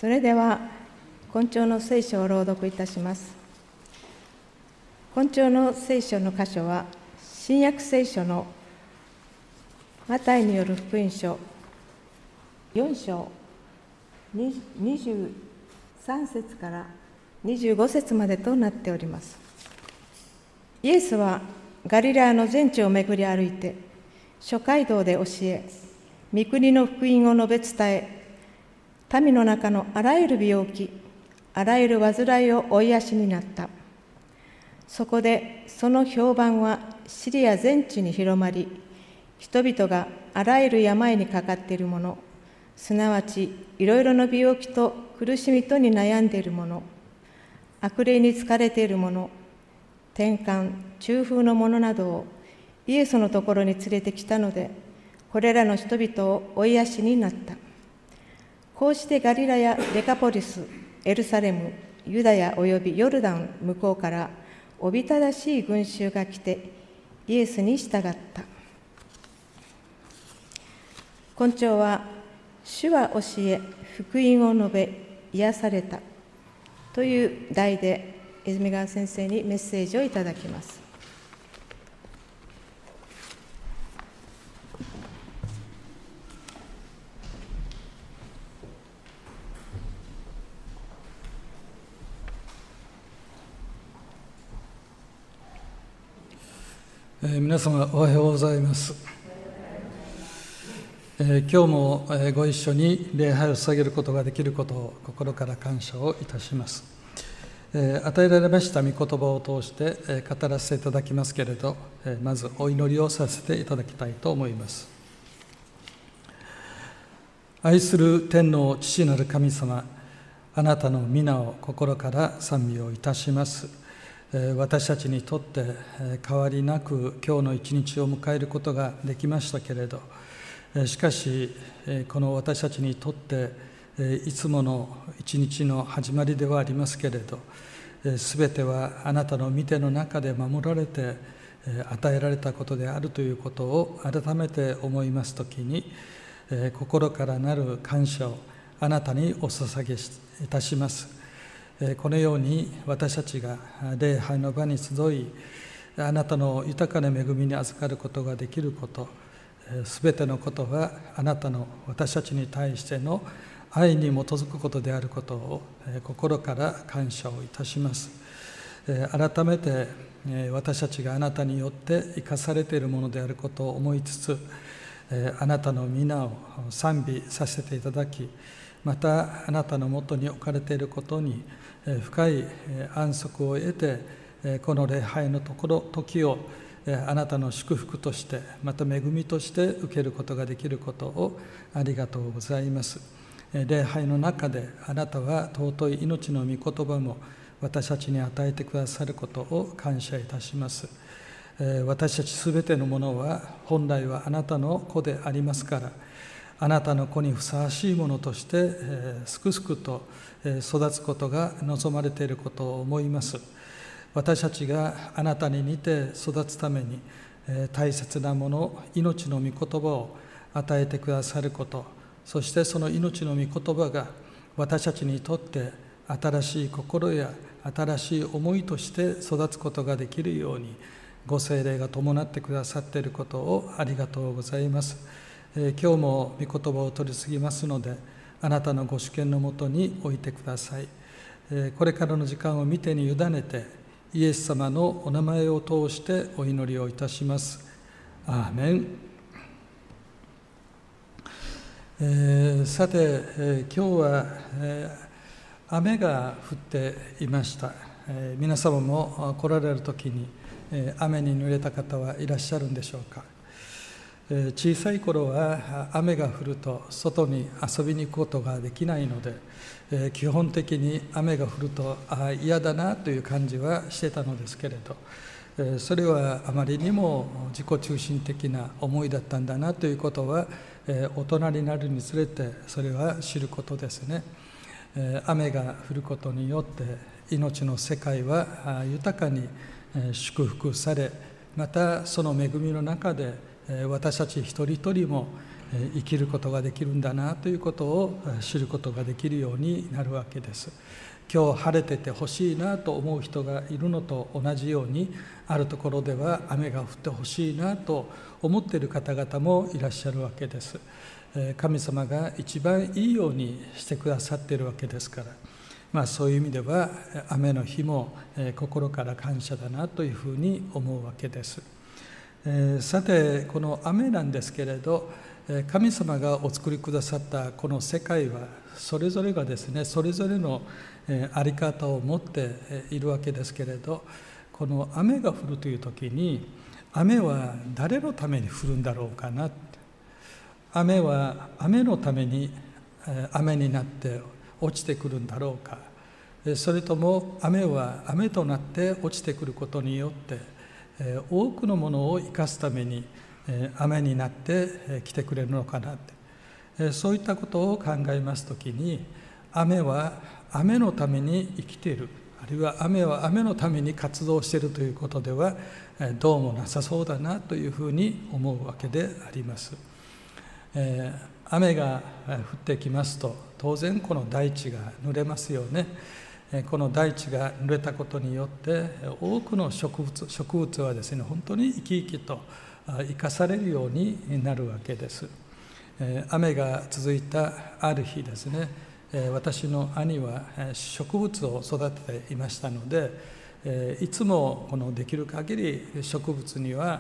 それでは今朝の聖書を朗読いたします。今朝の聖書の箇所は新約聖書のマタイによる福音書4章23節から25節までとなっております。イエスはガリラヤの全地を巡り歩いて諸街道で教え、御国の福音を述べ伝え、民の中のあらゆる病気、あらゆる患いをお癒しになった。そこでその評判はシリア全地に広まり、人々があらゆる病にかかっている者、すなわちいろいろな病気と苦しみとに悩んでいる者、悪霊に疲れている者、転換、中風の者などをイエスのところに連れてきたので、これらの人々をお癒しになった。こうしてガリラやデカポリス、エルサレム、ユダヤおよびヨルダン向こうからおびただしい群衆が来てイエスに従った。今朝は主は教え、福音を述べ、癒されたという題で泉川先生にメッセージをいただきます。 皆様おはようございます。今日もご一緒に礼拝を捧げることができることを心から感謝をいたします。与えられました御言葉を通して語らせていただきますけれど、まずお祈りをさせていただきたいと思います。愛する天の父なる神様、あなたの皆を心から賛美をいたします。私たちにとって変わりなく今日の一日を迎えることができましたけれど、しかしこの私たちにとっていつもの一日の始まりではありますけれど、すべてはあなたの御手の中で守られて与えられたことであるということを改めて思いますときに、心からなる感謝をあなたにお捧げいたします。このように私たちが礼拝の場に集い、あなたの豊かな恵みに預かることができること、すべてのことはあなたの私たちに対しての愛に基づくことであることを心から感謝をいたします。改めて私たちがあなたによって生かされているものであることを思いつつ、あなたの皆を賛美させていただき、またあなたのもとに置かれていることに深い安息を得て、この礼拝の時をあなたの祝福として、また恵みとして受けることができることをありがとうございます。礼拝の中であなたは尊い命の御言葉も私たちに与えてくださることを感謝いたします。私たちすべてのものは本来はあなたの子でありますから、あなたの子にふさわしいものとしてすくすくと育つことが望まれていることを思います。私たちがあなたに似て育つために大切なもの、命の御言葉を与えてくださること、そしてその命の御言葉が私たちにとって新しい心や新しい思いとして育つことができるように、ご聖霊が伴ってくださっていることをありがとうございます。今日も御言葉を取り次ぎますので、あなたのご主権のもとに置いてください。これからの時間を御手に委ねて、イエス様のお名前を通してお祈りをいたします。アーメン。さて、今日は、雨が降っていました。皆様も来られるときに、雨に濡れた方はいらっしゃるんでしょうか。小さい頃は雨が降ると外に遊びに行くことができないので、基本的に雨が降ると嫌だなという感じはしてたのですけれど、それはあまりにも自己中心的な思いだったんだなということは、大人になるにつれてそれは知ることですね。雨が降ることによって命の世界は豊かに祝福され、またその恵みの中で私たち一人一人も生きることができるんだなということを知ることができるようになるわけです。今日晴れててほしいなと思う人がいるのと同じように、あるところでは雨が降ってほしいなと思っている方々もいらっしゃるわけです。神様が一番いいようにしてくださっているわけですから、そういう意味では雨の日も心から感謝だなというふうに思うわけです。さて、この雨なんですけれど、神様がお作りくださったこの世界はそれぞれがですね、それぞれの在り方を持っているわけですけれど、この雨が降るという時に、雨は誰のために降るんだろうかな、雨は雨のために雨になって落ちてくるんだろうか、それとも雨は雨となって落ちてくることによって多くのものを生かすために雨になって来てくれるのかなって、そういったことを考えますときに、雨は雨のために生きている、あるいは雨は雨のために活動しているということではどうもなさそうだなというふうに思うわけであります。雨が降ってきますと、当然この大地が濡れますよね。この大地が濡れたことによって多くの植物はですね、本当に生き生きと生かされるようになるわけです。雨が続いたある日ですね、私の兄は植物を育てていましたので、いつもこのできる限り植物には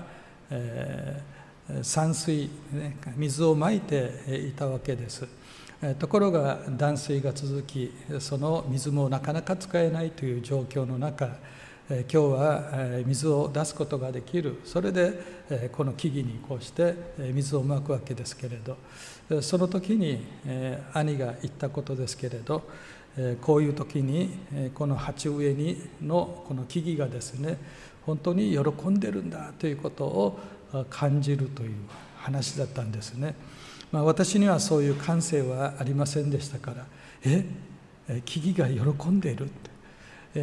散水、水をまいていたわけです。ところが断水が続き、その水もなかなか使えないという状況の中、今日は水を出すことができる。それでこの木々にこうして水をまくわけですけれど、その時に兄が言ったことですけれど、こういう時にこの鉢植えのこの木々がですね、本当に喜んでるんだということを感じるという話だったんですね。私にはそういう感性はありませんでしたから、木々が喜んでいるって、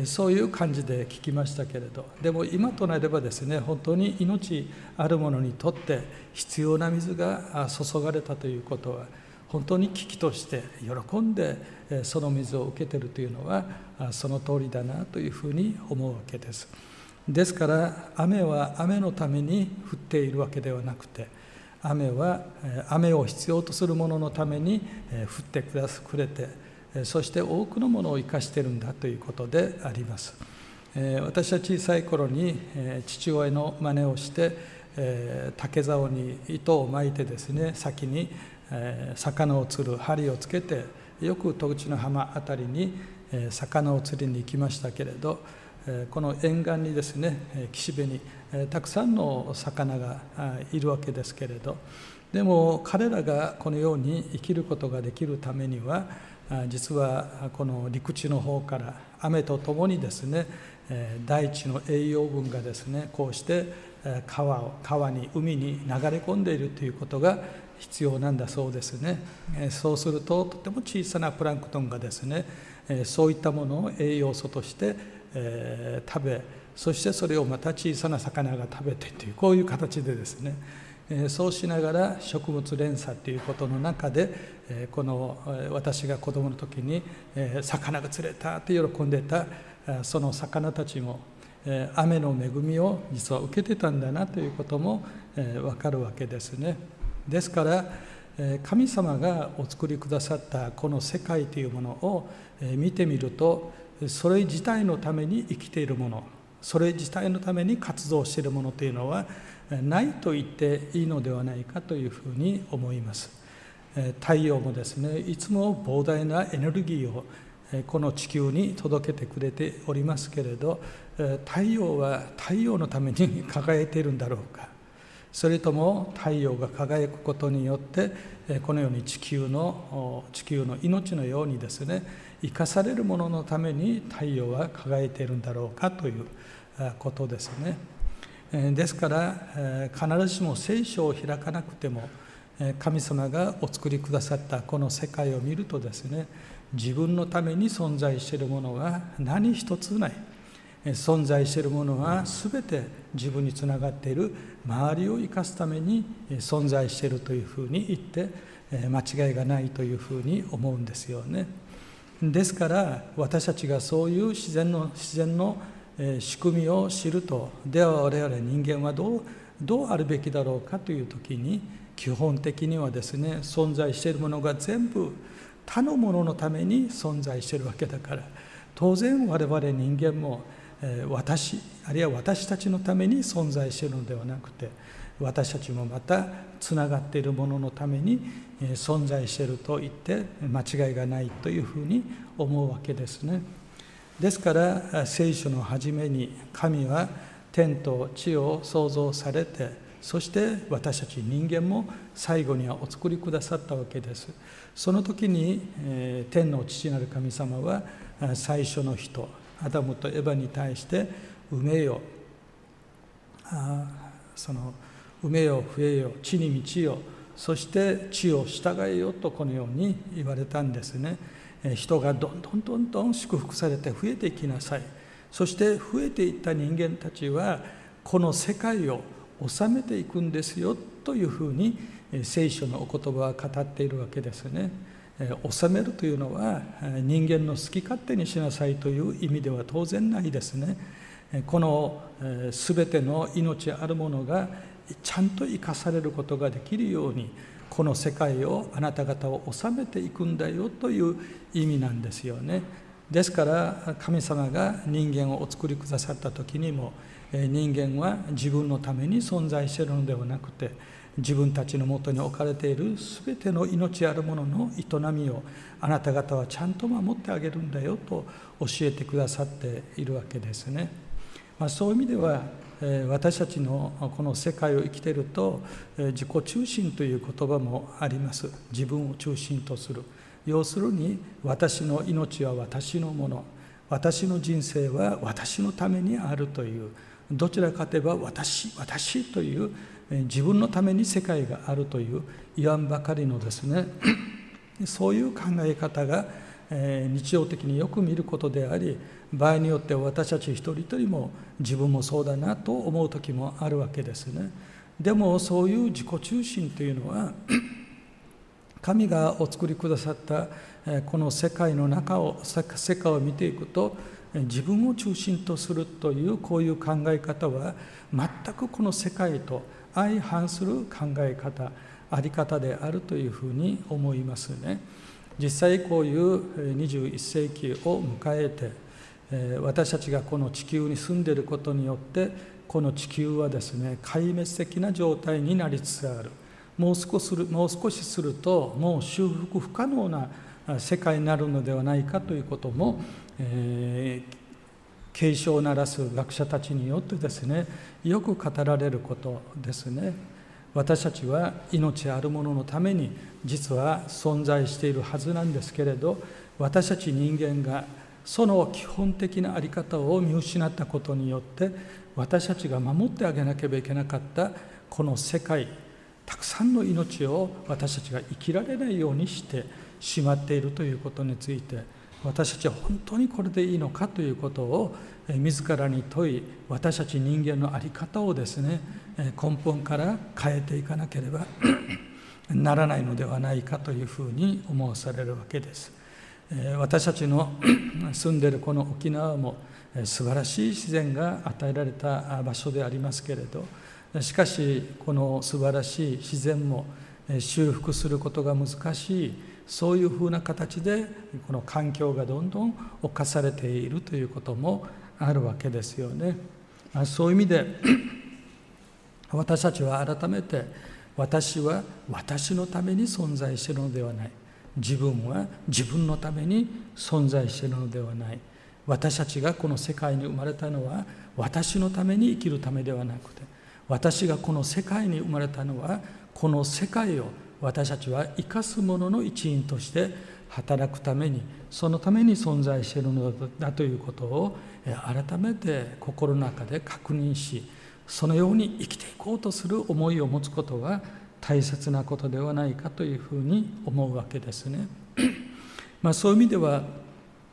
そういう感じで聞きましたけれど、でも今となればですね、本当に命ある者にとって必要な水が注がれたということは、本当に危機として喜んでその水を受けているというのはその通りだなというふうに思うわけです。ですから雨は雨のために降っているわけではなくて、雨は雨を必要とする者のために降ってくれて、そして多くのものを生かしているんだということであります。私は小さい頃に父親の真似をして竹竿に糸を巻いてですね、先に魚を釣る針をつけて、よく戸口の浜あたりに魚を釣りに行きましたけれど、この沿岸にですね、岸辺にたくさんの魚がいるわけですけれど、でも彼らがこのように生きることができるためには、実はこの陸地の方から雨とともにですね、大地の栄養分がですね、こうして川に海に流れ込んでいるということが必要なんだそうですね。そうするととても小さなプランクトンがですね、そういったものを栄養素として食べ、そしてそれをまた小さな魚が食べてという、こういう形でですね、そうしながら食物連鎖ということの中で、この私が子供の時に魚が釣れたと喜んでたその魚たちも雨の恵みを実は受けてたんだなということも分かるわけですね。ですから神様がお作りくださったこの世界というものを見てみると、それ自体のために生きているもの、それ自体のために活動しているものというのはないと言っていいのではないかというふうに思います。太陽もですね、いつも膨大なエネルギーをこの地球に届けてくれておりますけれど、太陽は太陽のために輝いているんだろうか、それとも太陽が輝くことによってこのように地球の命のようにですね、生かされるもののために太陽は輝いているんだろうかということですね。ですから必ずしも聖書を開かなくても、神様がお作りくださったこの世界を見るとですね、自分のために存在しているものが何一つない。 存在しているものは全て自分につながっている周りを生かすために存在しているというふうに言って間違いがないというふうに思うんですよね。ですから私たちがそういう自然の仕組みを知ると、では我々人間はどうあるべきだろうかという時に、基本的にはですね、存在しているものが全部他のもののために存在しているわけだから、当然我々人間も私あるいは私たちのために存在しているのではなくて、私たちもまたつながっているもののために存在していると言って間違いがないというふうに思うわけですね。ですから聖書の初めに神は天と地を創造されて、そして私たち人間も最後にはお作りくださったわけです。その時に天の父なる神様は最初の人アダムとエバに対して埋めよ、埋めよ増えよ地に満ちよ、そして地を従えよとこのように言われたんですね。人がどんどん祝福されて増えていきなさい。そして増えていった人間たちはこの世界を治めていくんですよというふうに聖書のお言葉は語っているわけですね。治めるというのは人間の好き勝手にしなさいという意味では当然ないですね。この全ての命あるものがちゃんと生かされることができるように、この世界をあなた方を治めていくんだよという意味なんですよね。ですから神様が人間をお作りくださった時にも、人間は自分のために存在しているのではなくて、自分たちのもとに置かれているすべての命あるものの営みをあなた方はちゃんと守ってあげるんだよと教えてくださっているわけですね。そういう意味では私たちのこの世界を生きていると、自己中心という言葉もあります。自分を中心とする。要するに私の命は私のもの、私の人生は私のためにあるという、どちらかといえば私という自分のために世界があるという言わんばかりのですねそういう考え方が日常的によく見ることであり、場合によっては私たち一人一人も自分もそうだなと思う時もあるわけですね。でもそういう自己中心というのは神がお作りくださったこの世界の中を世界を見ていくと、自分を中心とするというこういう考え方は全くこの世界と相反する考え方、あり方であるというふうに思いますね。実際こういう21世紀を迎えて、私たちがこの地球に住んでいることによってこの地球はですね壊滅的な状態になりつつある。もう少しするともう修復不可能な世界になるのではないかということも、警鐘を鳴らす学者たちによってですねよく語られることですね。私たちは命あるもののために実は存在しているはずなんですけれど、私たち人間がその基本的な在り方を見失ったことによって、私たちが守ってあげなければいけなかったこの世界、たくさんの命を私たちが生きられないようにしてしまっているということについて、私たちは本当にこれでいいのかということを自らに問い、私たち人間の在り方をですね根本から変えていかなければならないのではないかというふうに思わされるわけです。私たちの住んでいるこの沖縄も素晴らしい自然が与えられた場所でありますけれど、しかしこの素晴らしい自然も修復することが難しい、そういうふうな形でこの環境がどんどん侵されているということもあるわけですよね。そういう意味で私たちは改めて、私は私のために存在しているのではない、自分は自分のために存在しているのではない、私たちがこの世界に生まれたのは私のために生きるためではなくて、私がこの世界に生まれたのはこの世界を私たちは生かすものの一員として働くために、そのために存在しているのだということを改めて心の中で確認し、そのように生きていこうとする思いを持つことは大切なことではないかというふうに思うわけですね。そういう意味では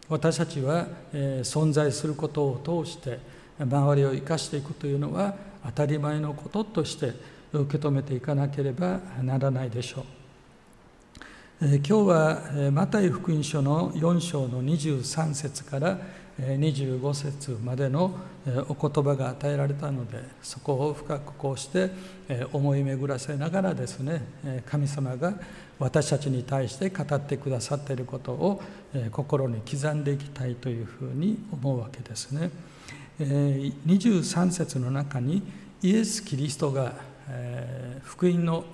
私たちは存在することを通して周りを生かしていくというのは当たり前のこととして受け止めていかなければならないでしょう。今日はマタイ福音書の4章の23節から25節までのお言葉が与えられたので、そこを深くこうして思い巡らせながらですね、神様が私たちに対して語ってくださっていることを心に刻んでいきたいというふうに思うわけですね。23節の中にイエス・キリストが福音の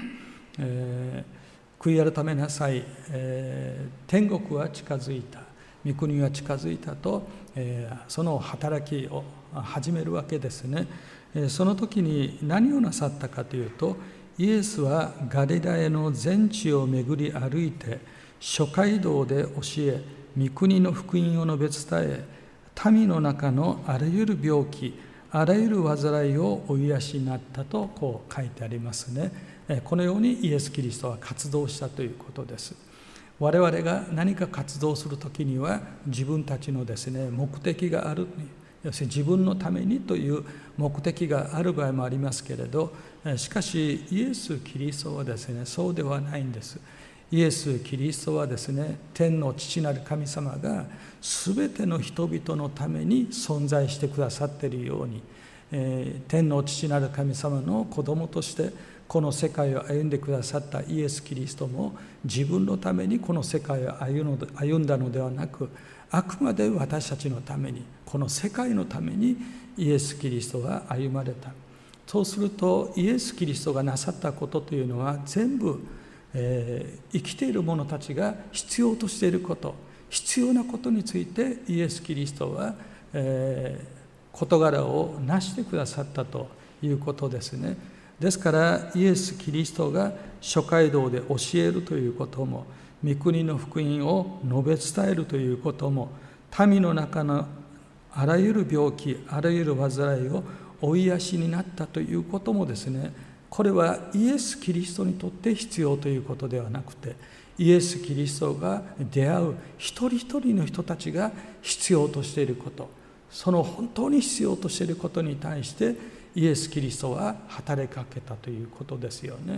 悔い改めなさい、天国は近づいた、御国は近づいたと、その働きを始めるわけですね。その時に何をなさったかというと、イエスはガリラヤの全地を巡り歩いて諸街道で教え、御国の福音を述べ伝え、民の中のあらゆる病気、あらゆる患いをお癒しになったとこう書いてありますね。このようにイエス・キリストは活動したということです。我々が何か活動するときには自分たちのですね、目的がある、要するに自分のためにという目的がある場合もありますけれど、しかしイエス・キリストはですね、そうではないんです。イエス・キリストはですね、天の父なる神様が全ての人々のために存在してくださっているように、天の父なる神様の子供としてこの世界を歩んでくださったイエス・キリストも自分のためにこの世界を歩んだのではなく、あくまで私たちのために、この世界のためにイエス・キリストが歩まれた。そうするとイエス・キリストがなさったことというのは全部、生きている者たちが必要としていること、必要なことについてイエス・キリストは、事柄をなしてくださったということですね。ですからイエス・キリストが諸街道で教えるということも、御国の福音を述べ伝えるということも、民の中のあらゆる病気、あらゆる患いをお癒しになったということもですね、これはイエス・キリストにとって必要ということではなくて、イエス・キリストが出会う一人一人の人たちが必要としていること、その本当に必要としていることに対してイエス・キリストは働きかけたということですよね。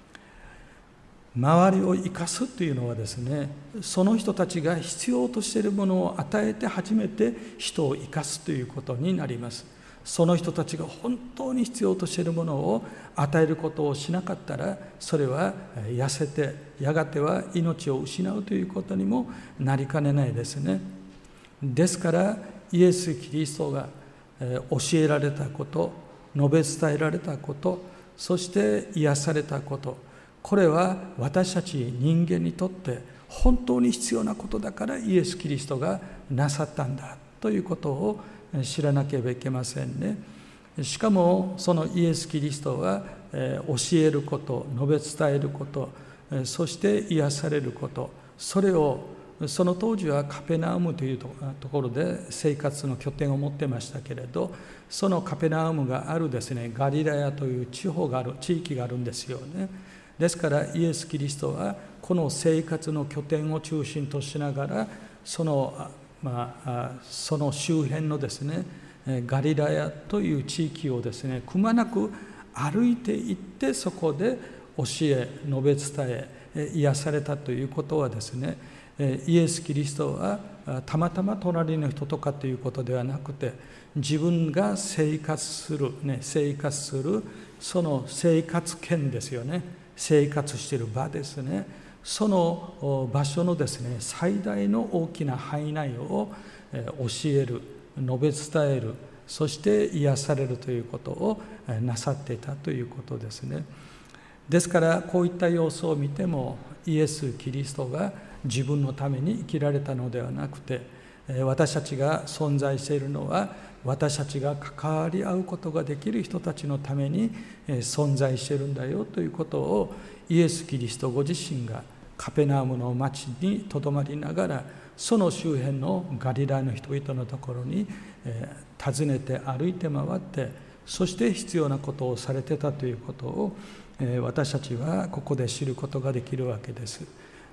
周りを生かすというのはですね、その人たちが必要としているものを与えて初めて人を生かすということになります。その人たちが本当に必要としているものを与えることをしなかったら、それは痩せてやがては命を失うということにもなりかねないですね。ですからイエス・キリストが教えられたこと、述べ伝えられたこと、そして癒されたこと、これは私たち人間にとって本当に必要なことだからイエス・キリストがなさったんだということを知らなければいけませんね。しかもそのイエス・キリストは教えること、述べ伝えること、そして癒されること、それをその当時はカペナウムというところで生活の拠点を持ってましたけれど、そのカペナウムがあるですね、ガリラヤという地域があるんですよね。ですからイエス・キリストはこの生活の拠点を中心としながら、その周辺のですね、ガリラヤという地域をですね、くまなく歩いていって、そこで教え、述べ伝え、癒されたということはですね、イエス・キリストはたまたま隣の人とかということではなくて、自分が生活するその生活圏ですよね、生活している場ですね、その場所のですね、最大の大きな範囲内を教える、述べ伝える、そして癒されるということをなさっていたということですね。ですからこういった様子を見ても、イエス・キリストが自分のために生きられたのではなくて、私たちが存在しているのは、私たちが関わり合うことができる人たちのために存在しているんだよということを、イエス・キリストご自身がカペナウムの町にとどまりながら、その周辺のガリラヤの人々のところに訪ねて歩いて回って、そして必要なことをされてたということを私たちはここで知ることができるわけです。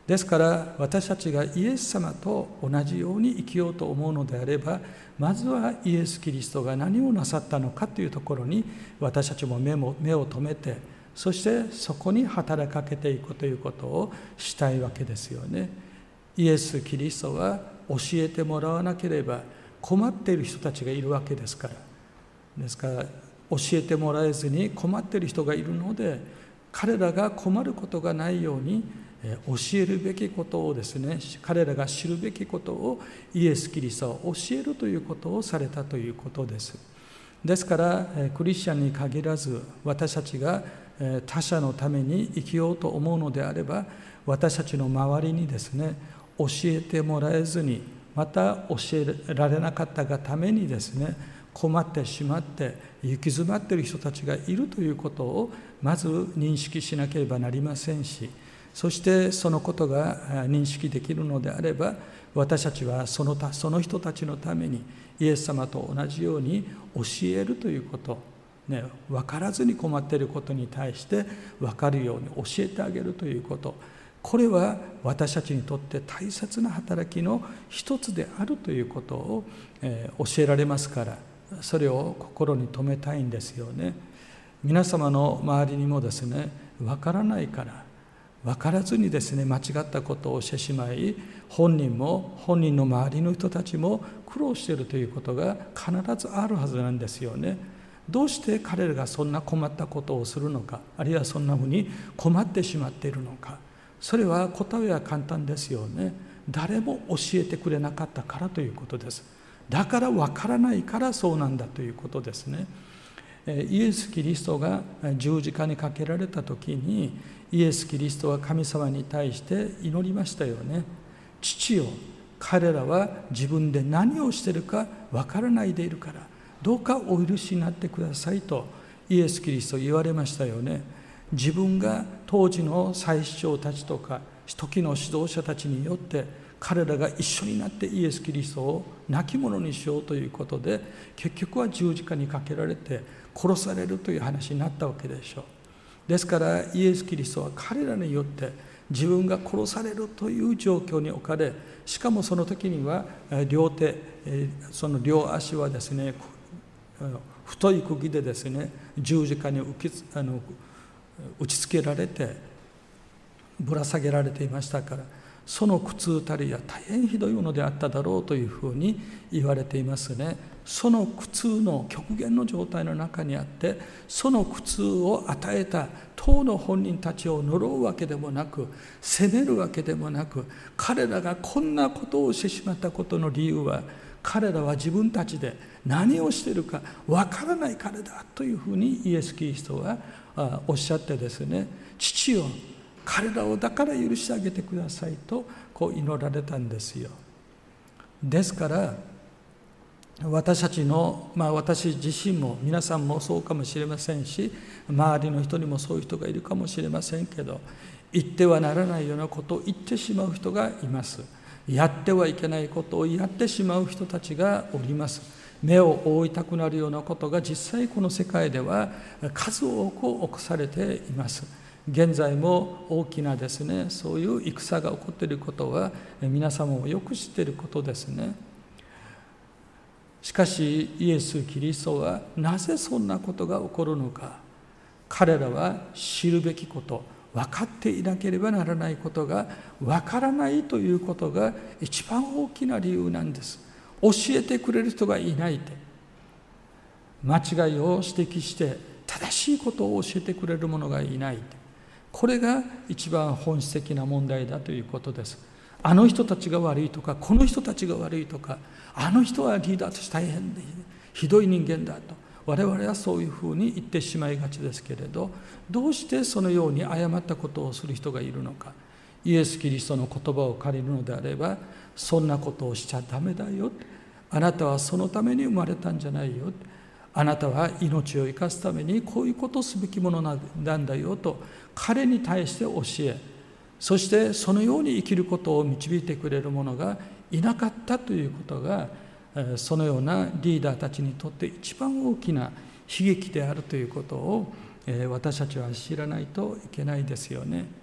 ですから私たちがイエス様と同じように生きようと思うのであれば、まずはイエス・キリストが何をなさったのかというところに私たちも目を留めて、そしてそこに働きかけていくということをしたいわけですよね。イエス・キリストは教えてもらわなければ困っている人たちがいるわけですから。ですから教えてもらえずに困っている人がいるので、彼らが困ることがないように教えるべきことをですね、彼らが知るべきことをイエス・キリストは教えるということをされたということです。ですからクリスチャンに限らず、私たちが他者のために生きようと思うのであれば、私たちの周りにですね、教えてもらえずに、また教えられなかったがためにですね、困ってしまって行き詰まっている人たちがいるということをまず認識しなければなりませんし、そしてそのことが認識できるのであれば、私たちはその人たちのためにイエス様と同じように教えるということ、分からずに困っていることに対して分かるように教えてあげるということ、これは私たちにとって大切な働きの一つであるということを教えられますから、それを心に留めたいんですよね。皆様の周りにもですね、分からないから分からずにですね、間違ったことをしてしまい、本人も本人の周りの人たちも苦労しているということが必ずあるはずなんですよね。どうして彼らがそんな困ったことをするのか、あるいはそんなふうに困ってしまっているのか、それは答えは簡単ですよね。誰も教えてくれなかったからということです。だから分からないからそうなんだということですね。イエス・キリストが十字架にかけられた時に、イエス・キリストは神様に対して祈りましたよね。父よ、彼らは自分で何をしているか分からないでいるから、どうかお許しになってくださいとイエス・キリスト言われましたよね。自分が当時の祭司長たちとか時の指導者たちによって彼らが一緒になってイエス・キリストを亡き者にしようということで、結局は十字架にかけられて殺されるという話になったわけでしょう。ですからイエス・キリストは彼らによって自分が殺されるという状況に置かれ、しかもその時には両手、その両足はですね、太い釘でですね、十字架に打ちつけられてぶら下げられていましたから、その苦痛たりは大変ひどいものであっただろうというふうに言われていますね。その苦痛の極限の状態の中にあって、その苦痛を与えた当の本人たちを呪うわけでもなく、責めるわけでもなく、彼らがこんなことをしてしまったことの理由は、彼らは自分たちで何をしているかわからないからだというふうにイエス・キリストはおっしゃってですね、父よ、彼らをだから許してあげてくださいとこう祈られたんですよ。ですから私たちの、私自身も皆さんもそうかもしれませんし、周りの人にもそういう人がいるかもしれませんけど、言ってはならないようなことを言ってしまう人がいます。やってはいけないことをやってしまう人たちがおります。目を覆いたくなるようなことが実際この世界では数多く起こされています。現在も大きなですね、そういう戦が起こっていることは皆様もよく知っていることですね。しかしイエス・キリストはなぜそんなことが起こるのか、彼らは知るべきこと、分かっていなければならないことが分からないということが一番大きな理由なんです。教えてくれる人がいないって、間違いを指摘して正しいことを教えてくれる者がいないって、これが一番本質的な問題だということです。あの人たちが悪いとか、この人たちが悪いとか、あの人はリーダーとして大変でひどい人間だと我々はそういうふうに言ってしまいがちですけれど、どうしてそのように誤ったことをする人がいるのか。イエス・キリストの言葉を借りるのであれば、そんなことをしちゃダメだよ、あなたはそのために生まれたんじゃないよ、あなたは命を生かすためにこういうことをすべきものなんだよと彼に対して教え、そしてそのように生きることを導いてくれる者がいなかったということが、そのようなリーダーたちにとって一番大きな悲劇であるということを私たちは知らないといけないですよね。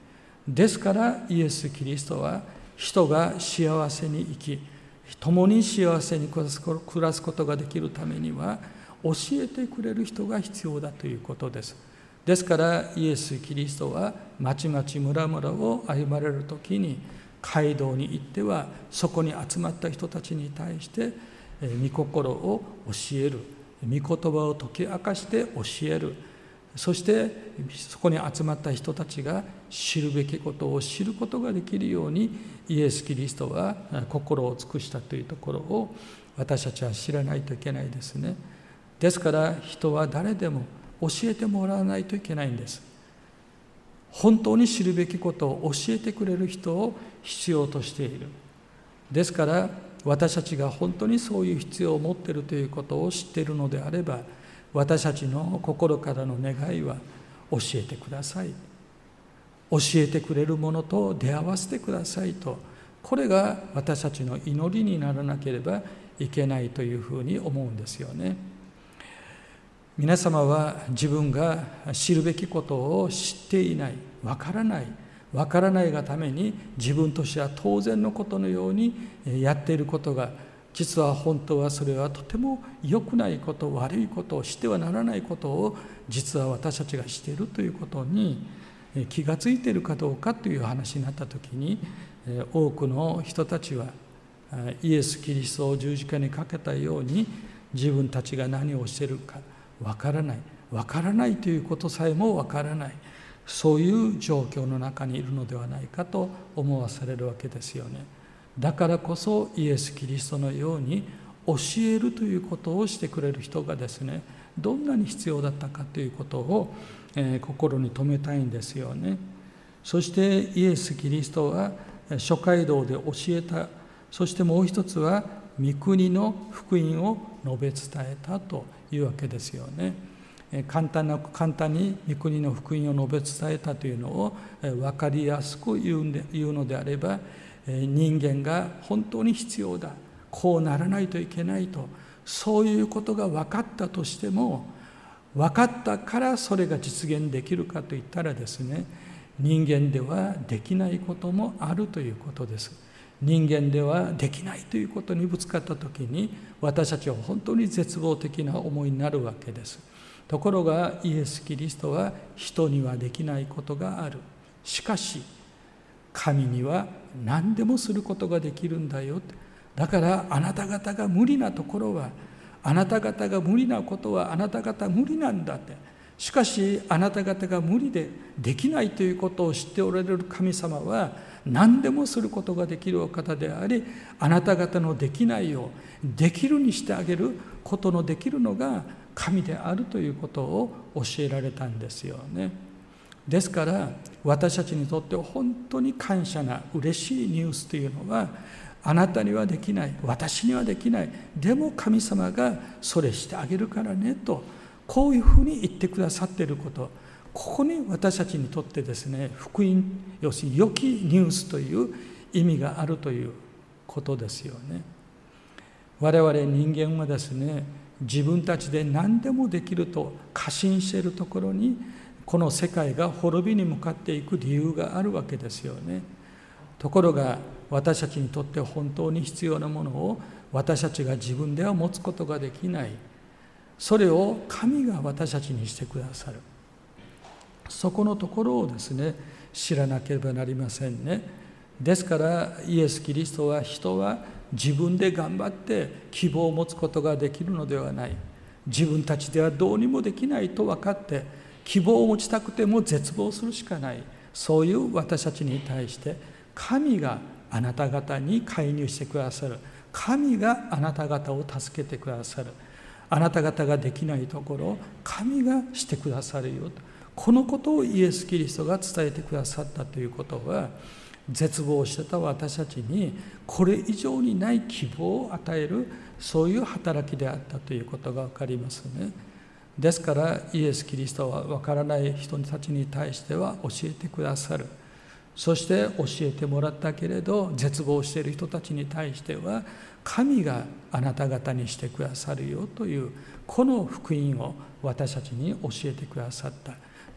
ですからイエス・キリストは人が幸せに生き、共に幸せに暮らすことができるためには教えてくれる人が必要だということです。ですからイエス・キリストは町々村々を歩まれるときに、街道に行ってはそこに集まった人たちに対して御心を教える、御言葉を解き明かして教える、そしてそこに集まった人たちが知るべきことを知ることができるようにイエス・キリストは心を尽くしたというところを私たちは知らないといけないですね。ですから人は誰でも教えてもらわないといけないんです。本当に知るべきことを教えてくれる人を必要としている。ですから私たちが本当にそういう必要を持っているということを知っているのであれば、私たちの心からの願いは、教えてください、教えてくれるものと出会わせてくださいと、これが私たちの祈りにならなければいけないというふうに思うんですよね。皆様は自分が知るべきことを知っていない、わからないがために自分としては当然のことのようにやっていることが、実は本当はそれはとても良くないこと、悪いことをしてはならないことを実は私たちがしているということに気がついているかどうかという話になった時に、多くの人たちはイエス・キリストを十字架にかけたように自分たちが何をしているかわからないということさえもわからない、そういう状況の中にいるのではないかと思わされるわけですよね。だからこそイエス・キリストのように教えるということをしてくれる人がですね、どんなに必要だったかということを、心に留めたいんですよね。そしてイエス・キリストは諸街道で教えた。そしてもう一つは御国の福音を述べ伝えたというわけですよね。簡単に御国の福音を述べ伝えたというのを分かりやすく言うのであれば、人間が本当に必要だ、こうならないといけないと、そういうことが分かったとしても、分かったからそれが実現できるかといったらですね、人間ではできないこともあるということです。人間ではできないということにぶつかった時に、私たちは本当に絶望的な思いになるわけです。ところがイエス・キリストは、人にはできないことがある、しかし神には何でもすることができるんだよ。だからあなた方が無理なところは、あなた方が無理なことはあなた方無理なんだって。しかしあなた方が無理でできないということを知っておられる神様は、何でもすることができるお方であり、あなた方のできないをできるにしてあげることのできるのが神であるということを教えられたんですよね。ですから私たちにとって本当に感謝な嬉しいニュースというのは、あなたにはできない、私にはできない、でも神様がそれしてあげるからねと、こういうふうに言ってくださっていること、ここに私たちにとってですね、福音、要するに良きニュースという意味があるということですよね。我々人間はですね、自分たちで何でもできると過信しているところに、この世界が滅びに向かっていく理由があるわけですよね。ところが私たちにとって本当に必要なものを私たちが自分では持つことができない、それを神が私たちにしてくださる、そこのところをですね、知らなければなりませんね。ですからイエス・キリストは、人は自分で頑張って希望を持つことができるのではない、自分たちではどうにもできないと分かって希望を持ちたくても絶望するしかない、そういう私たちに対して神があなた方に介入してくださる、神があなた方を助けてくださる、あなた方ができないところを神がしてくださるよと、このことをイエス・キリストが伝えてくださったということは、絶望してた私たちにこれ以上にない希望を与える、そういう働きであったということが分かりますね。ですからイエス・キリストは分からない人たちに対しては教えてくださる。そして教えてもらったけれど絶望している人たちに対しては、神があなた方にしてくださるよという、この福音を私たちに教えてくださった。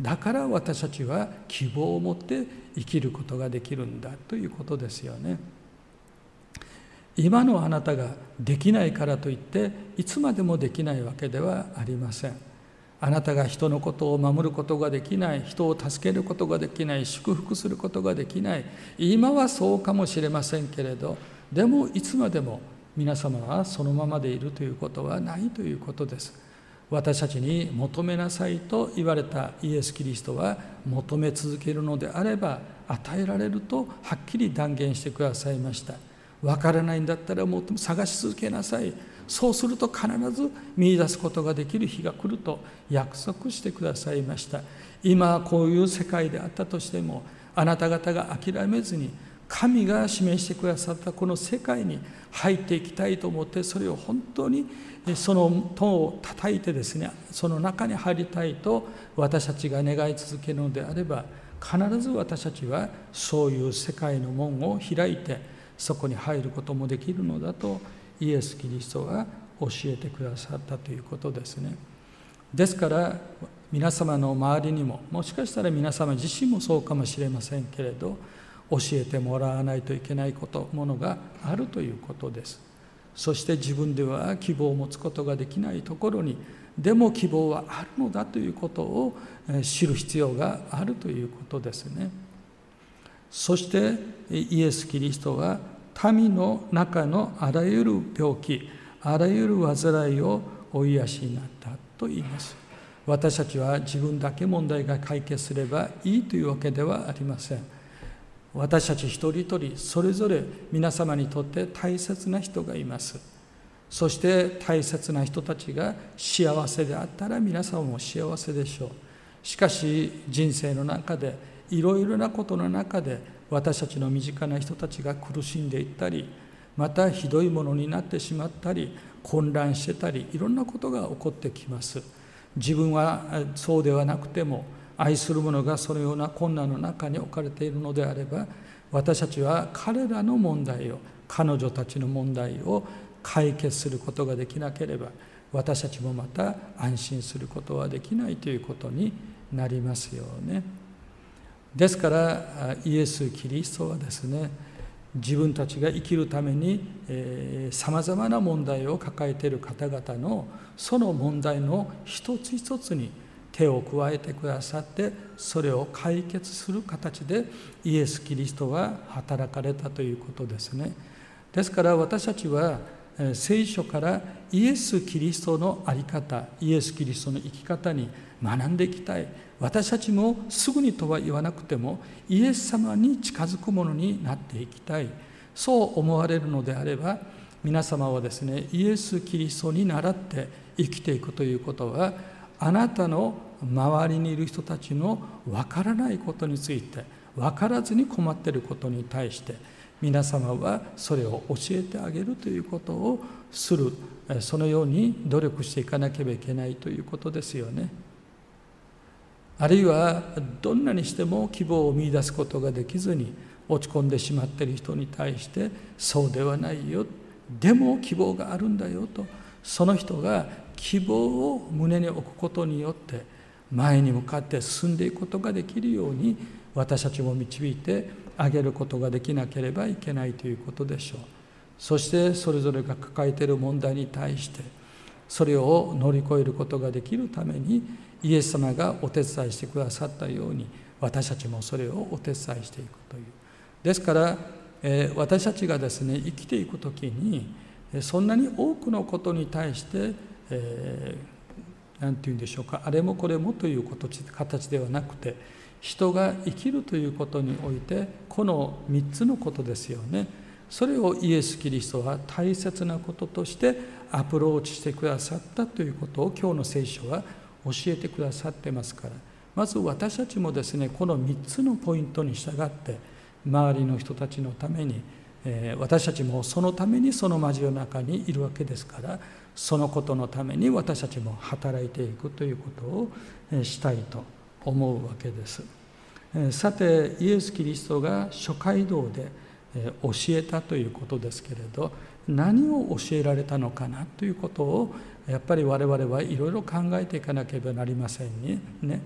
だから私たちは希望を持って生きることができるんだということですよね。今のあなたができないからといっていつまでもできないわけではありません。あなたが人のことを守ることができない、人を助けることができない、祝福することができない、今はそうかもしれませんけれど、でもいつまでも皆様はそのままでいるということはないということです。私たちに求めなさいと言われたイエス・キリストは、求め続けるのであれば与えられるとはっきり断言してくださいました。わからないんだったらもう探し続けなさい。そうすると必ず見出すことができる日が来ると約束してくださいました。今こういう世界であったとしても、あなた方が諦めずに神が示してくださったこの世界に入っていきたいと思って、それを本当にその戸を叩いてですね、その中に入りたいと私たちが願い続けるのであれば、必ず私たちはそういう世界の門を開いてそこに入ることもできるのだとイエス・キリストが教えてくださったということですね。ですから皆様の周りにも、もしかしたら皆様自身もそうかもしれませんけれど、教えてもらわないといけないものがあるということです。そして自分では希望を持つことができないところにでも希望はあるのだということを知る必要があるということですね。そしてイエス・キリストは民の中のあらゆる病気、あらゆる患いをお癒しになったと言います。私たちは自分だけ問題が解決すればいいというわけではありません。私たち一人一人それぞれ皆様にとって大切な人がいます。そして大切な人たちが幸せであったら皆様も幸せでしょう。しかし人生の中でいろいろなことの中で私たちの身近な人たちが苦しんでいったり、またひどいものになってしまったり、混乱してたり、いろんなことが起こってきます。自分はそうではなくても愛する者がそのような困難の中に置かれているのであれば、私たちは彼らの問題を、彼女たちの問題を解決することができなければ、私たちもまた安心することはできないということになりますよね。ですからイエス・キリストはですね、自分たちが生きるためにさまざまな問題を抱えている方々のその問題の一つ一つに手を加えてくださって、それを解決する形でイエス・キリストは働かれたということですね。ですから私たちは聖書からイエス・キリストの在り方、イエス・キリストの生き方に学んでいきたい。私たちもすぐにとは言わなくてもイエス様に近づくものになっていきたい。そう思われるのであれば、皆様はですね、イエス・キリストに倣って生きていくということは、あなたの周りにいる人たちの分からないことについて、分からずに困っていることに対して皆様はそれを教えてあげるということをする、そのように努力していかなければいけないということですよね。あるいはどんなにしても希望を見出すことができずに落ち込んでしまっている人に対して、そうではないよ、でも希望があるんだよと、その人が希望を胸に置くことによって前に向かって進んでいくことができるように、私たちも導いてあげることができなければいけないということでしょう。そしてそれぞれが抱えている問題に対してそれを乗り越えることができるために、イエス様がお手伝いしてくださったように、私たちもそれをお手伝いしていくという。ですから、私たちがですね、生きていくときにそんなに多くのことに対して何て言うんでしょうか、あれもこれもという形ではなくて、人が生きるということにおいてこの3つのことですよね。それをイエス・キリストは大切なこととしてアプローチしてくださったということを今日の聖書は教えてくださってますから、まず私たちもですね、この3つのポイントに従って周りの人たちのために、私たちもそのためにその交わりの中にいるわけですから、そのことのために私たちも働いていくということをしたいと思うわけです。さて、イエス・キリストが諸街道で教えたということですけれど、何を教えられたのかなということをやっぱり我々はいろいろ考えていかなければなりませんね。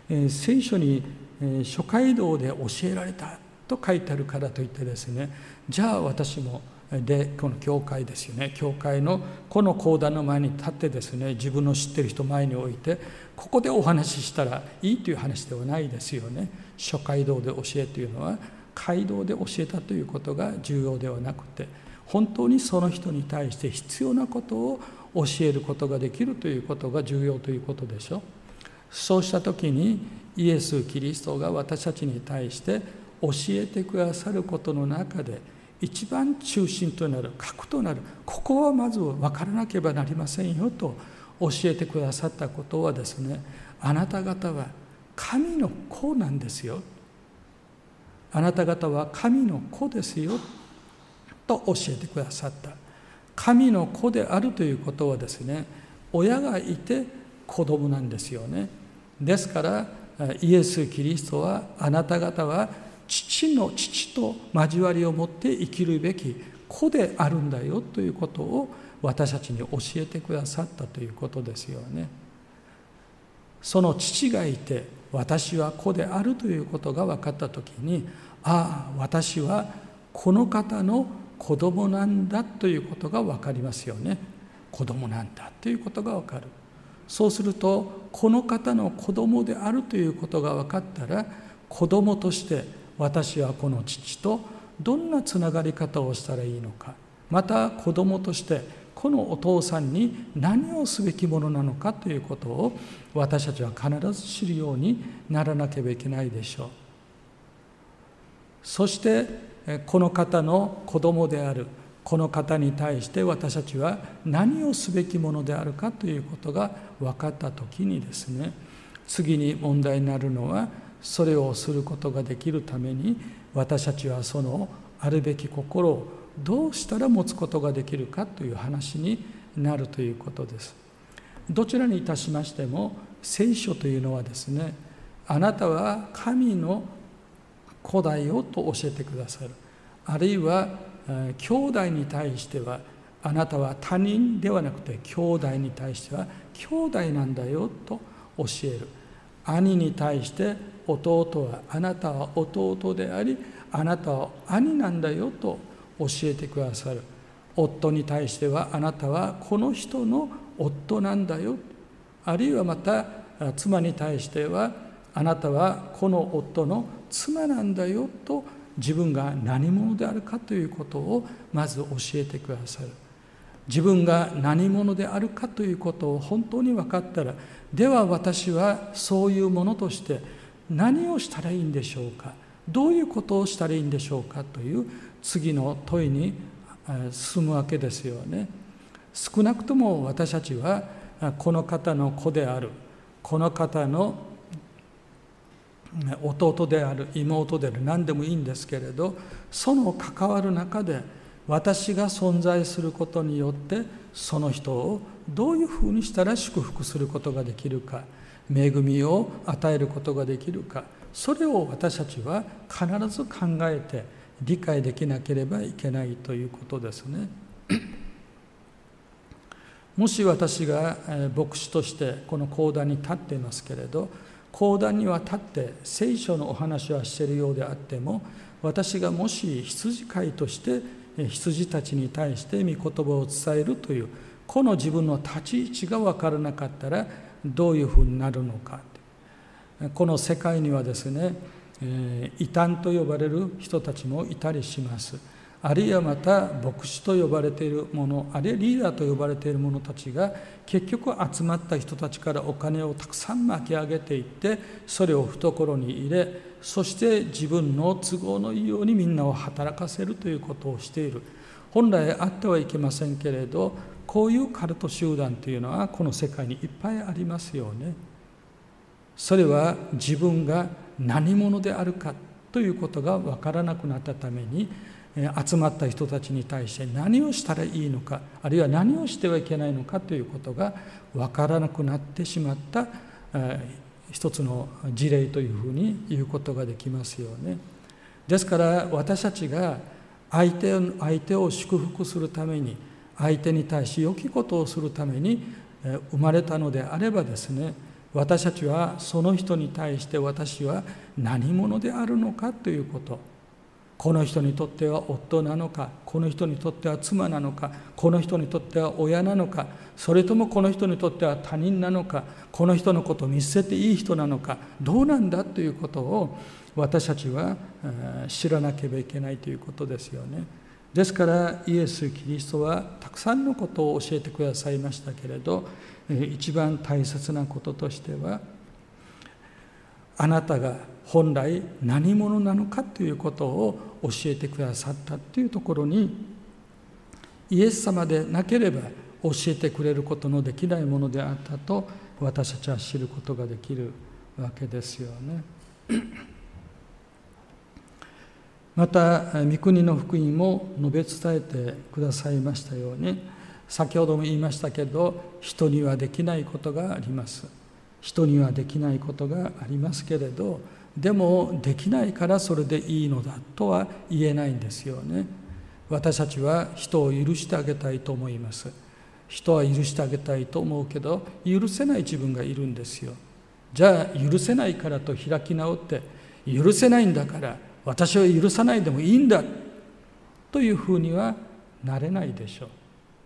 聖書に諸街道で教えられたと書いてあるからといってですね、じゃあ私もこの教会ですよね、教会のこの講談の前に立ってですね、自分の知っている人前に置いてここでお話ししたらいいという話ではないですよね。諸街道で教えというのは街道で教えたということが重要ではなくて、本当にその人に対して必要なことを教えることができるということが重要ということでしょう。そうした時にイエス・キリストが私たちに対して教えてくださることの中で一番中心となる核となる、ここはまず分からなければなりませんよと教えてくださったことはですね、あなた方は神の子なんですよ、あなた方は神の子ですよと教えてくださった。神の子であるということはですね、親がいて子供なんですよね。ですからイエス・キリストはあなた方は父と交わりを持って生きるべき子であるんだよということを私たちに教えてくださったということですよね。その父がいて私は子であるということが分かったときに、ああ私はこの方の子供なんだということが分かりますよね。子供なんだということが分かる。そうするとこの方の子供であるということが分かったら、子供として私はこの父とどんなつながり方をしたらいいのか、また子供としてこのお父さんに何をすべきものなのかということを私たちは必ず知るようにならなければいけないでしょう。そしてこの方の子供であるこの方に対して私たちは何をすべきものであるかということが分かったときにですね、次に問題になるのは、それをすることができるために私たちはそのあるべき心をどうしたら持つことができるかという話になるということです。どちらにいたしましても聖書というのはですね、あなたは神の子だよと教えてくださる。あるいは兄弟に対してはあなたは他人ではなくて兄弟に対しては兄弟なんだよと教える。兄に対して弟はあなたは弟でありあなたは兄なんだよと教えてくださる。夫に対してはあなたはこの人の夫なんだよ、あるいはまた妻に対してはあなたはこの夫の妻なんだよと自分が何者であるかということをまず教えてくださる。自分が何者であるかということを本当に分かったら、では私はそういうものとして何をしたらいいんでしょうか、どういうことをしたらいいんでしょうかという次の問いに進むわけですよね。少なくとも私たちはこの方の子である、この方の弟である、妹である、何でもいいんですけれど、その関わる中で私が存在することによってその人をどういうふうにしたら祝福することができるか、恵みを与えることができるか、それを私たちは必ず考えて理解できなければいけないということですね。もし私が牧師としてこの講談に立っていますけれど、講談には立って聖書のお話はしているようであっても、私がもし羊飼いとして羊たちに対して御言葉を伝えるというこの自分の立ち位置が分からなかったらどういうふうになるのか。この世界にはですね、異端と呼ばれる人たちもいたりします。あるいはまた牧師と呼ばれている者、あるいはリーダーと呼ばれている者たちが結局集まった人たちからお金をたくさん巻き上げていって、それを懐に入れ、そして自分の都合のいいようにみんなを働かせるということをしている。本来あってはいけませんけれど、こういうカルト集団というのはこの世界にいっぱいありますよね。それは自分が何者であるかということが分からなくなったために、集まった人たちに対して何をしたらいいのか、あるいは何をしてはいけないのかということが分からなくなってしまった一つの事例というふうに言うことができますよね。ですから私たちが相手を祝福するために、相手に対し良きことをするために生まれたのであればですね、 私たちはその人に対して私は何者であるのかということ、この人にとっては夫なのか、この人にとっては妻なのか、この人にとっては親なのか、それともこの人にとっては他人なのか、この人のことを見捨てていい人なのか、どうなんだということを私たちは知らなければいけないということですよね。ですからイエス・キリストはたくさんのことを教えてくださいましたけれど、一番大切なこととしては、あなたが本来何者なのかということを教えてくださったというところに、イエス様でなければ教えてくれることのできないものであったと私たちは知ることができるわけですよね。また御国の福音も述べ伝えてくださいましたように、先ほども言いましたけど、人にはできないことがあります。人にはできないことがありますけれど、でもできないからそれでいいのだとは言えないんですよね。私たちは人を許してあげたいと思います。人は許してあげたいと思うけど、許せない自分がいるんですよ。じゃあ許せないからと開き直って、許せないんだから私は許さないでもいいんだというふうにはなれないでしょう。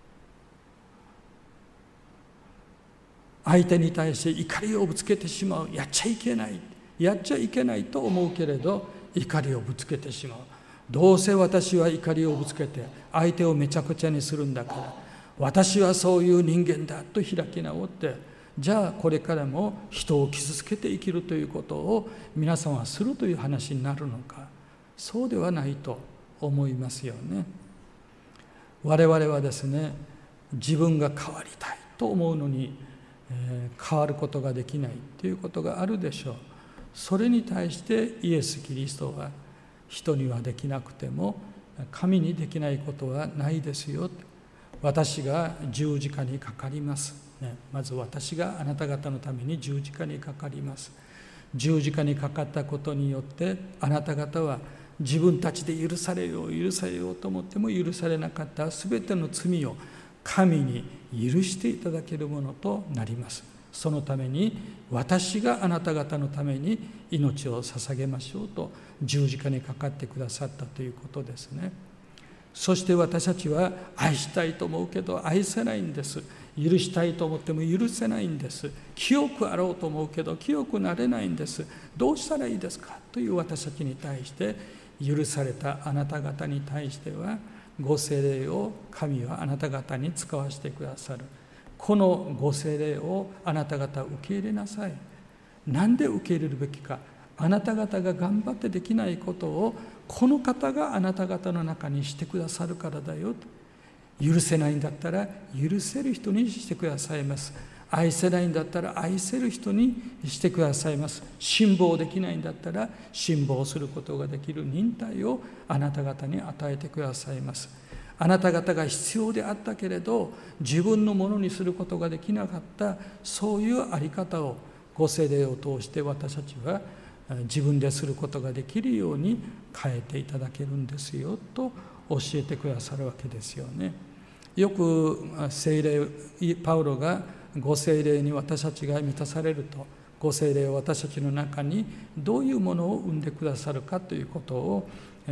相手に対して怒りをぶつけてしまう、やっちゃいけないと思うけれど怒りをぶつけてしまう。どうせ私は怒りをぶつけて相手をめちゃくちゃにするんだから、私はそういう人間だと開き直って、じゃあこれからも人を傷つけて生きるということを皆さんはするという話になるのか、そうではないと思いますよね。我々はですね、自分が変わりたいと思うのに、変わることができないということがあるでしょう。それに対してイエス・キリストは、人にはできなくても神にできないことはないですよ。私が十字架にかかります、まず私があなた方のために十字架にかかります。十字架にかかったことによって、あなた方は自分たちで許されようと思っても許されなかったすべての罪を神に許していただけるものとなります。そのために私があなた方のために命を捧げましょうと十字架にかかってくださったということですね。そして私たちは愛したいと思うけど愛せないんです。許したいと思っても許せないんです。清くあろうと思うけど清くなれないんです。どうしたらいいですかという私たちに対して、許されたあなた方に対してはご聖霊を神はあなた方に使わせてくださる。このご聖霊をあなた方受け入れなさい。なんで受け入れるべきか。あなた方が頑張ってできないことをこの方があなた方の中にしてくださるからだよと。許せないんだったら許せる人にしてくださいます。愛せないんだったら愛せる人にしてくださいます。辛抱できないんだったら辛抱することができる忍耐をあなた方に与えてくださいます。あなた方が必要であったけれど自分のものにすることができなかった、そういうあり方をご聖霊を通して私たちは自分ですることができるように変えていただけるんですよと教えてくださるわけですよね。よく聖霊パウロがご聖霊に私たちが満たされると、ご聖霊を私たちの中にどういうものを生んでくださるかということを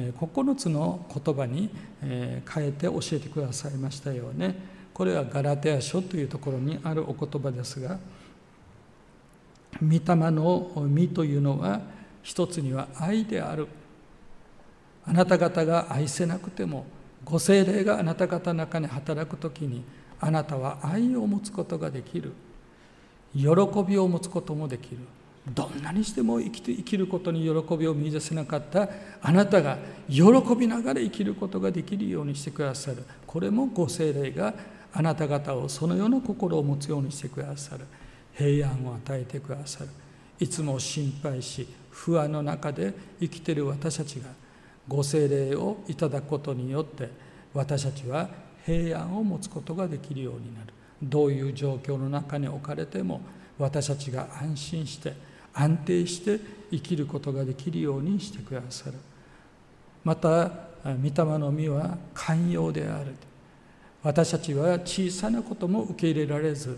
9つの言葉に変えて教えてくださいましたよね。これはガラテヤ書というところにあるお言葉ですが、御霊の御というのは一つには愛である。あなた方が愛せなくてもご聖霊があなた方の中に働くときにあなたは愛を持つことができる。喜びを持つこともできる。どんなにしても生きることに喜びを見出せなかったあなたが喜びながら生きることができるようにしてくださる。これもご聖霊があなた方をそのような心を持つようにしてくださる。平安を与えてくださる。いつも心配し不安の中で生きている私たちがご聖霊をいただくことによって私たちは平安を持つことができるようになる。どういう状況の中に置かれても私たちが安心して安定して生きることができるようにしてくださる。また御霊の実は寛容である。私たちは小さなことも受け入れられず、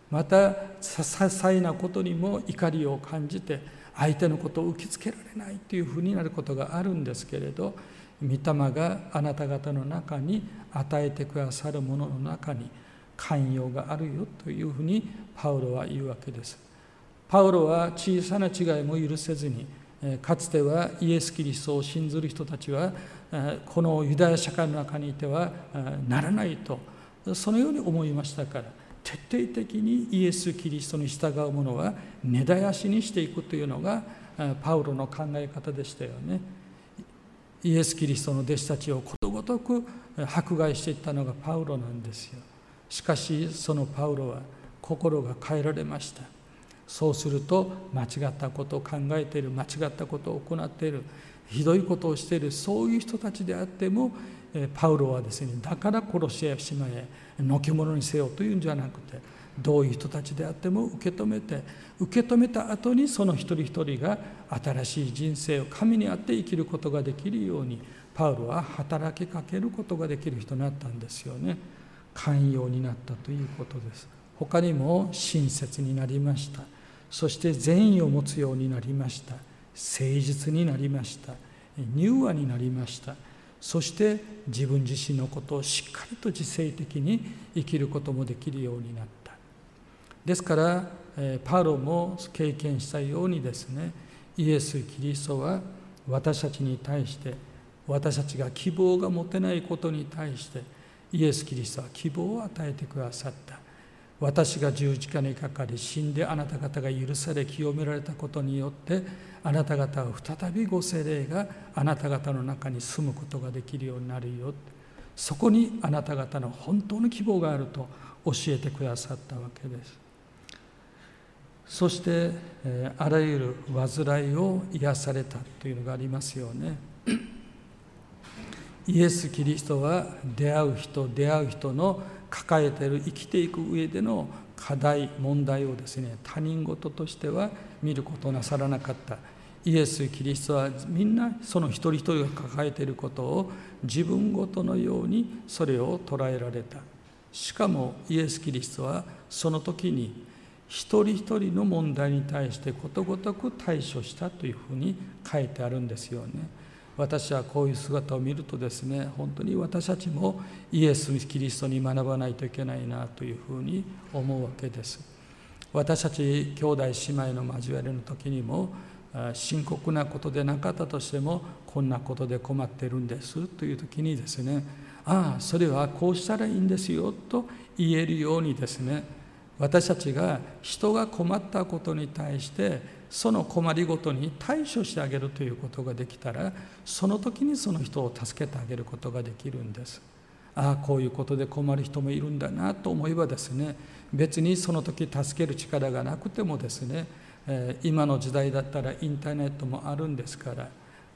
また些細なことにも怒りを感じて相手のことを受け付けられないというふうになることがあるんですけれど、御霊があなた方の中に与えてくださるものの中に寛容があるよというふうにパウロは言うわけです。パウロは小さな違いも許せずに、かつてはイエス・キリストを信ずる人たちはこのユダヤ社会の中にいてはならないと、そのように思いましたから、徹底的にイエス・キリストに従う者は根絶やしにしていくというのがパウロの考え方でしたよね。イエス・キリストの弟子たちをことごとく迫害していったのがパウロなんですよ。しかしそのパウロは心が変えられました。そうすると間違ったことを考えている、間違ったことを行っている、ひどいことをしている、そういう人たちであってもパウロはですね、だから殺ししまえ、のけ者にせよというんじゃなくて、どういう人たちであっても受け止めた後にその一人一人が新しい人生を神にあって生きることができるようにパウロは働きかけることができる人になったんですよね。寛容になったということです。他にも親切になりました。そして善意を持つようになりました。誠実になりました。柔和になりました。そして自分自身のことをしっかりと自制的に生きることもできるようになった。ですからパウロも経験したようにですね、イエス・キリストは私たちに対して、私たちが希望が持てないことに対してイエス・キリストは希望を与えてくださった。私が十字架にかかり死んであなた方が許され清められたことによってあなた方は再びご聖霊があなた方の中に住むことができるようになるよ。そこにあなた方の本当の希望があると教えてくださったわけです。そしてあらゆる患いを癒されたというのがありますよね。イエス・キリストは出会う人の抱えている生きていく上での課題問題をですね、他人事としては見ることをなさらなかった。イエス・キリストはみんなその一人一人が抱えていることを自分ごとのようにそれを捉えられた。しかもイエス・キリストはその時に一人一人の問題に対してことごとく対処したというふうに書いてあるんですよね。私はこういう姿を見るとですね、本当に私たちもイエス・キリストに学ばないといけないなというふうに思うわけです。私たち兄弟姉妹の交わりの時にも深刻なことでなかったとしてもこんなことで困っているんですという時にですね、それはこうしたらいいんですよと言えるようにですね、私たちが人が困ったことに対してその困りごとに対処してあげるということができたら、その時にその人を助けてあげることができるんです。こういうことで困る人もいるんだなと思えばですね、別にその時助ける力がなくてもですね、今の時代だったらインターネットもあるんですから、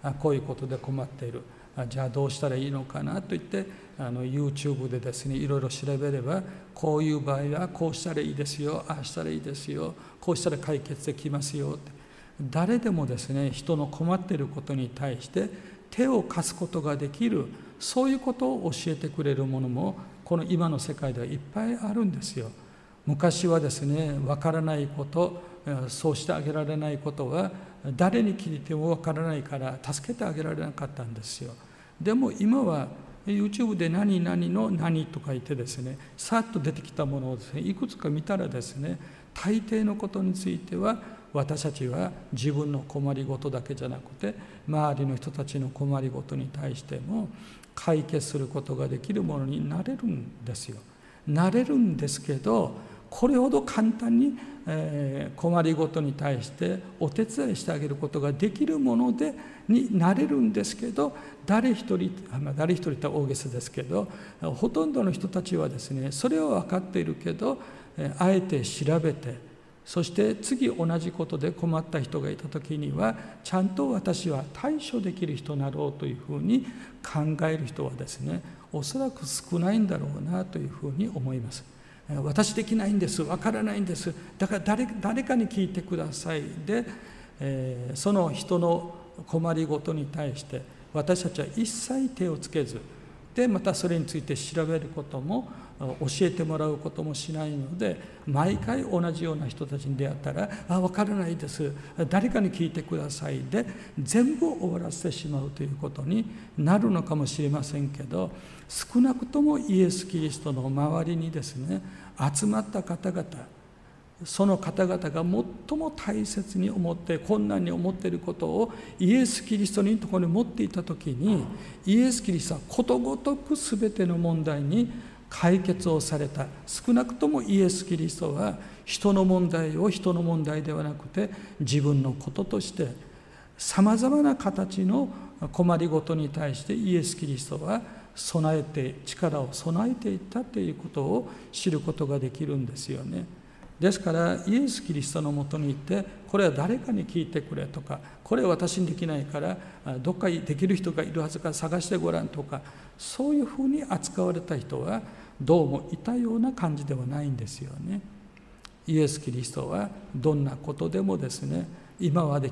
こういうことで困っている、じゃあどうしたらいいのかなと言ってYouTube でですねいろいろ調べれば、こういう場合はこうしたらいいですよ、ああしたらいいですよ、こうしたら解決できますよって、誰でもですね人の困っていることに対して手を貸すことができる、そういうことを教えてくれるものもこの今の世界ではいっぱいあるんですよ。昔はですね、わからないこと、そうしてあげられないことは誰に聞いてもわからないから助けてあげられなかったんですよ。でも今は YouTube で何々の何とか言ってですね、さっと出てきたものをですねいくつか見たらですね、大抵のことについては私たちは自分の困りごとだけじゃなくて周りの人たちの困りごとに対しても解決することができるものになれるんですよ。なれるんですけど、これほど簡単に困りごとに対してお手伝いしてあげることができるものになれるんですけど、誰一人って大げさですけど、ほとんどの人たちはですねそれは分かっているけど、あえて調べて、そして次同じことで困った人がいた時にはちゃんと私は対処できる人になろうというふうに考える人はですね、おそらく少ないんだろうなというふうに思います。私できないんです、わからないんです、だから誰かに聞いてくださいで、その人の困りごとに対して私たちは一切手をつけず、 でまたそれについて調べることも教えてもらうこともしないので、毎回同じような人たちに出会ったら「分からないです、誰かに聞いてください」で全部終わらせてしまうということになるのかもしれませんけど、少なくともイエス・キリストの周りにですね集まった方々、その方々が最も大切に思って困難に思っていることをイエス・キリストのところに持っていたときに、イエス・キリストはことごとくすべての問題に解決をされた。少なくともイエス・キリストは人の問題を人の問題ではなくて自分のこととしてさまざまな形の困りごとに対してイエス・キリストは力を備えていったということを知ることができるんですよね。ですからイエス・キリストのもとに行ってこれは誰かに聞いてくれとか、これは私にできないからどっかにできる人がいるはずから探してごらんとか、そういうふうに扱われた人はどうもいたような感じではないんですよね。イエス・キリストはどんなことでもですね、今は分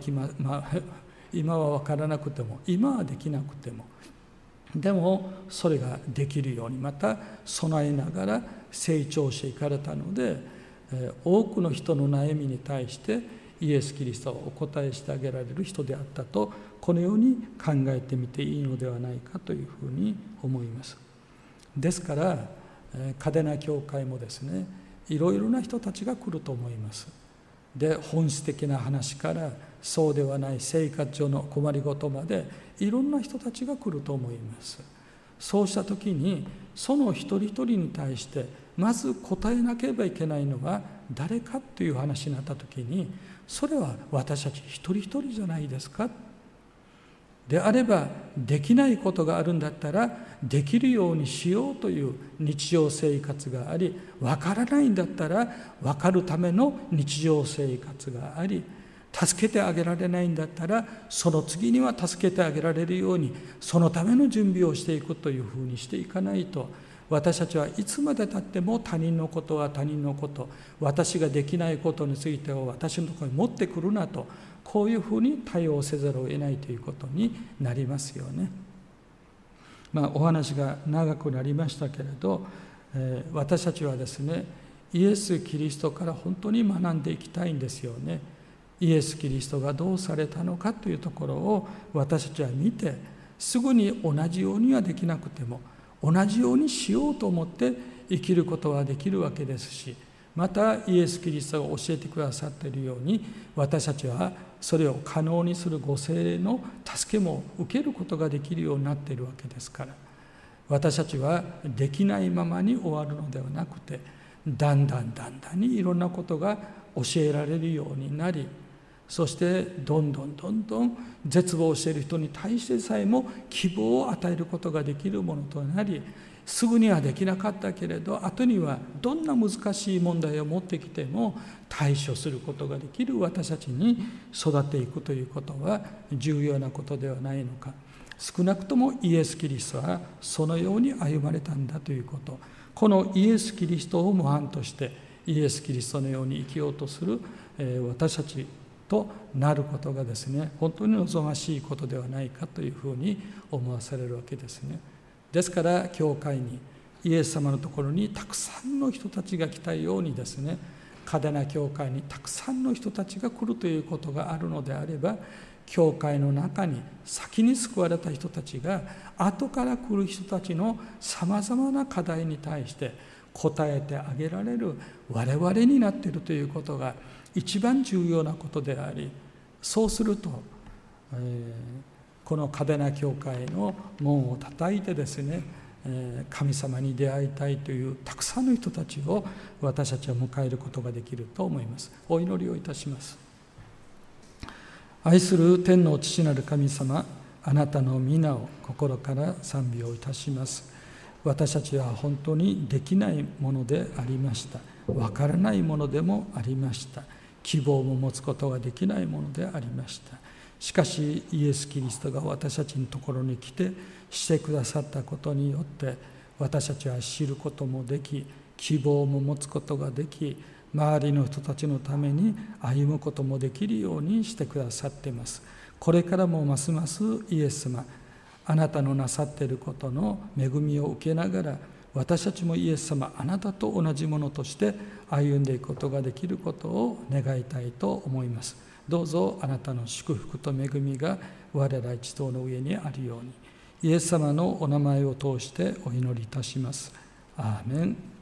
からなくても、今はできなくても、でもそれができるようにまた備えながら成長していかれたので、多くの人の悩みに対してイエス・キリストはお答えしてあげられる人であったと、このように考えてみていいのではないかというふうに思います。ですから嘉手納教会もですね、いろいろな人たちが来ると思います。で、本質的な話からそうではない生活上の困りごとまでいろんな人たちが来ると思います。そうした時にその一人一人に対してまず答えなければいけないのは誰かという話になった時に、それは私たち一人一人じゃないですか。であればできないことがあるんだったらできるようにしようという日常生活があり、わからないんだったらわかるための日常生活があり、助けてあげられないんだったらその次には助けてあげられるようにそのための準備をしていくというふうにしていかないと、私たちはいつまでたっても他人のことは他人のこと、私ができないことについては私のところに持ってくるなと、こういうふうに対応せざるを得ないということになりますよね。お話が長くなりましたけれど、私たちはですねイエス・キリストから本当に学んでいきたいんですよね。イエス・キリストがどうされたのかというところを私たちは見て、すぐに同じようにはできなくても同じようにしようと思って生きることはできるわけですし、またイエス・キリストが教えてくださっているように私たちはそれを可能にするご聖霊の助けも受けることができるようになっているわけですから、私たちはできないままに終わるのではなくて、だんだんにいろんなことが教えられるようになり、そしてどんどん絶望している人に対してさえも希望を与えることができるものとなり、すぐにはできなかったけれど後にはどんな難しい問題を持ってきても対処することができる私たちに育っていくということは重要なことではないのか。少なくともイエス・キリストはそのように歩まれたんだということ、このイエス・キリストを模範としてイエス・キリストのように生きようとする私たちとなることがですね、本当に望ましいことではないかというふうに思わされるわけですね。ですから教会にイエス様のところにたくさんの人たちが来たようにですね、嘉手納教会にたくさんの人たちが来るということがあるのであれば、教会の中に先に救われた人たちが後から来る人たちのさまざまな課題に対して答えてあげられる我々になっているということが一番重要なことであり、そうすると、この嘉手納教会の門を叩いてですね、神様に出会いたいというたくさんの人たちを私たちは迎えることができると思います。お祈りをいたします。愛する天の父なる神様、あなたの皆を心から賛美をいたします。私たちは本当にできないものでありました。わからないものでもありました。希望も持つことができないものでありました。しかしイエス・キリストが私たちのところに来てしてくださったことによって、私たちは知ることもでき、希望も持つことができ、周りの人たちのために歩むこともできるようにしてくださっています。これからもますますイエス様、 あなたのなさっていることの恵みを受けながら、私たちもイエス様、あなたと同じものとして歩んでいくことができることを願いたいと思います。どうぞあなたの祝福と恵みが我ら一同の上にあるように、イエス様のお名前を通してお祈りいたします。アーメン。